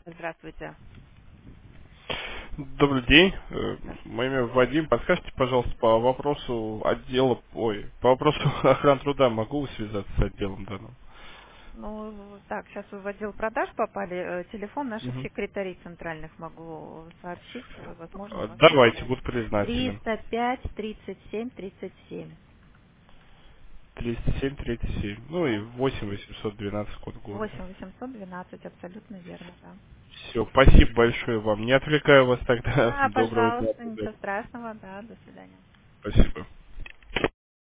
Здравствуйте. Добрый день. Да. Мое имя Вадим. Подскажите, пожалуйста, по вопросу отдела, по вопросу охраны труда могу связаться с отделом данным? Ну, так, сейчас вы в отдел продаж попали. Телефон наших Мгм. секретарей центральных могу сообщить. Возможно, вас Давайте, перезвонят. буду признателен. 305 37 37. 37 37. Ну и Да. 8 812 код города. 8 812, абсолютно верно, да. Все, спасибо большое вам. Не отвлекаю вас тогда. Да, Доброго дня. пожалуйста, Тогда. ничего страшного, да, до свидания. Спасибо.